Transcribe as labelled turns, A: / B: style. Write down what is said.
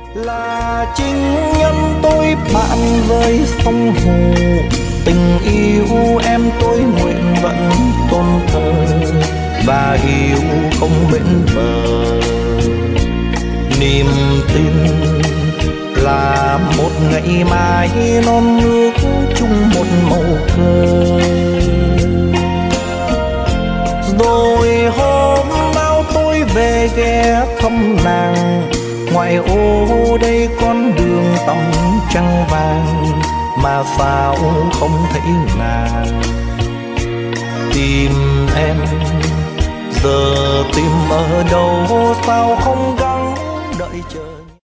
A: Là chính nhân tôi bạn với sông hồ, tình yêu em tôi nguyện vẫn tôn thờ và yêu không bến bờ. Niềm tin là một ngày mai non nước chung một màu cờ. Rồi hôm nào tôi về ghé thăm nàng, ngoại ô đây con đường tăm trăng vàng, mà sao không thấy nàng. Tìm em giờ tìm ở đâu sao không gặp